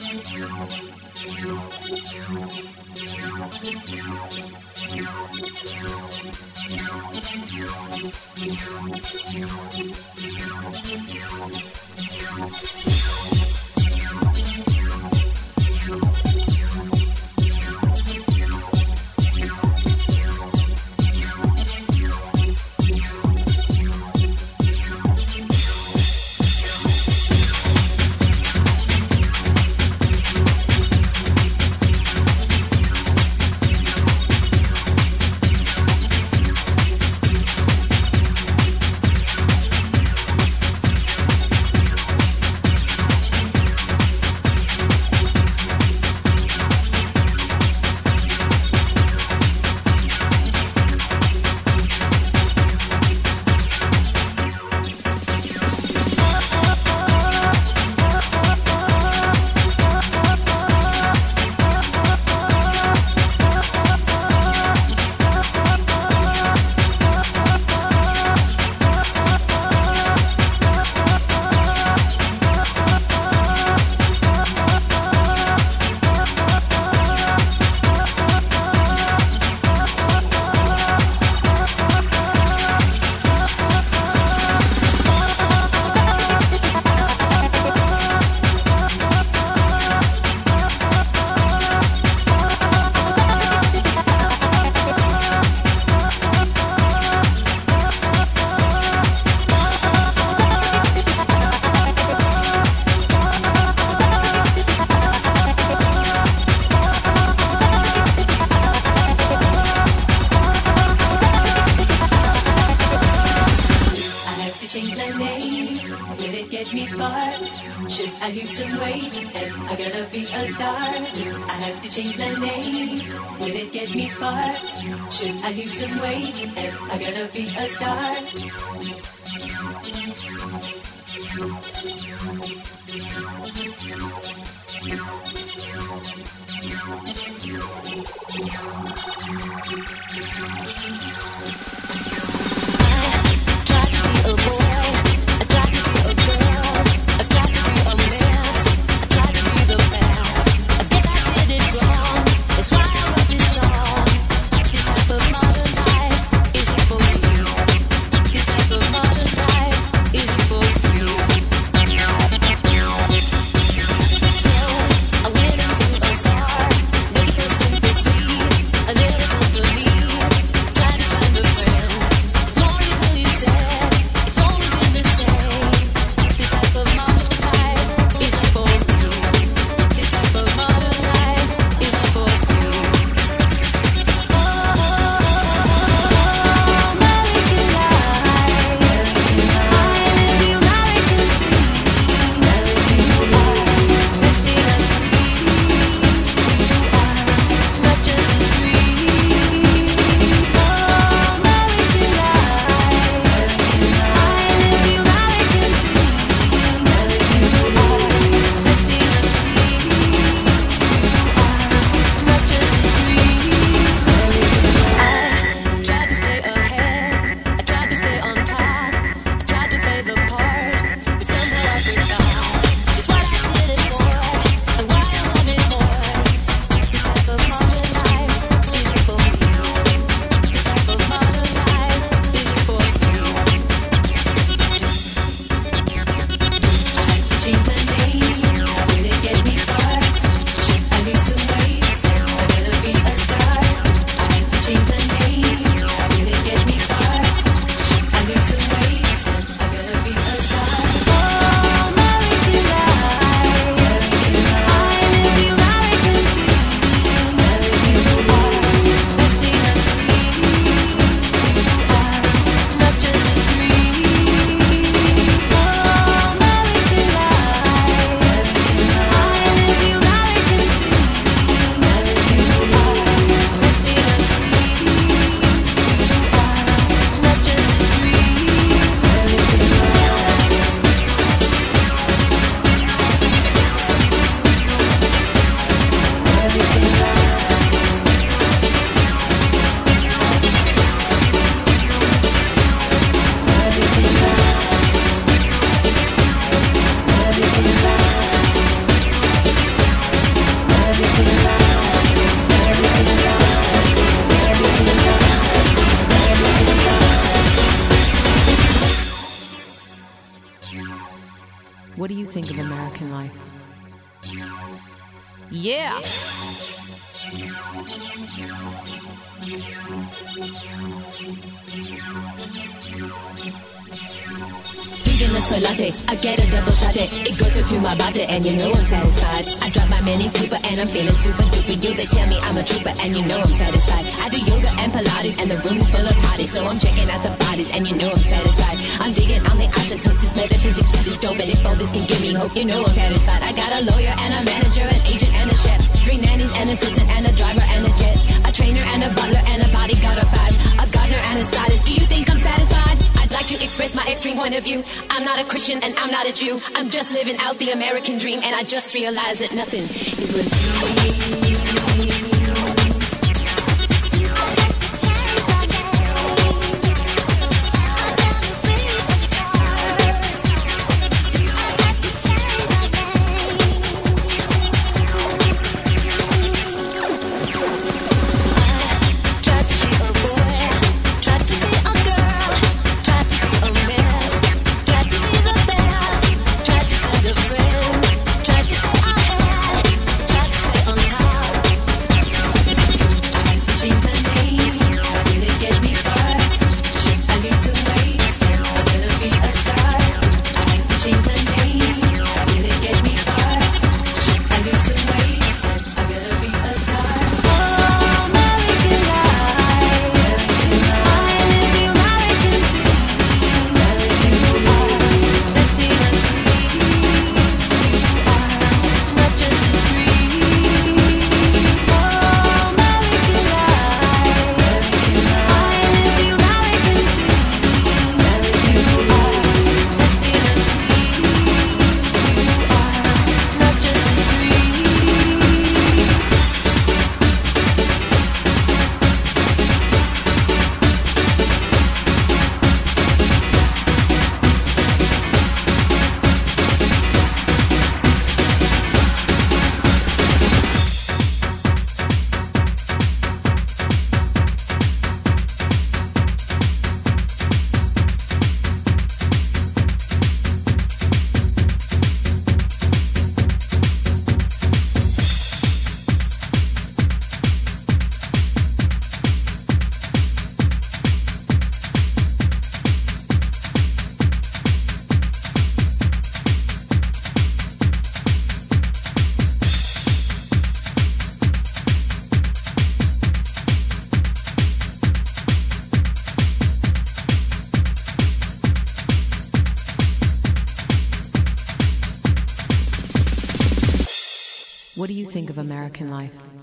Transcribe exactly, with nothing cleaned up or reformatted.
Try to do you think of American life? Yeah! Vegan a soy latte, I get a double shot it. It goes right through my body and you know I'm satisfied. I drop my mini Cooper and I'm feeling super duper. You they tell me I'm a trooper and you know I'm satisfied. I do yoga and Pilates and the room is full of hotties, so I'm checking out the bodies and you know I'm satisfied. I'm digging on the isotopes, metaphysics, this dope, and if all this can give me hope, you know I'm satisfied. I got a lawyer and a manager, an agent and a chef, three nannies, an assistant and a driver and a jet, a trainer and a butler and a bodyguard of five, a gardener and a stylist. Do you think I'm satisfied? I'd like to express my extreme point of view. I'm not a Christian and I'm not a Jew. I'm just living out the American dream, and I just realized that nothing is what it seems. What do you think of American life?